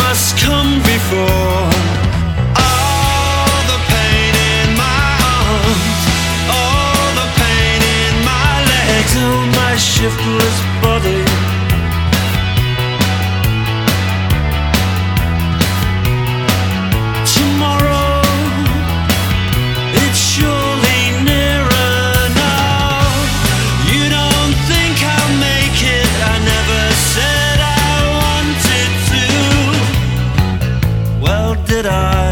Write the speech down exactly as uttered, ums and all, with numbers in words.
must come before. All the pain in my arms, all the pain in my legs, oh my shiftless body. Tomorrow, it's surely nearer now. You don't think I'll make it, I never said I wanted to. Well, did I?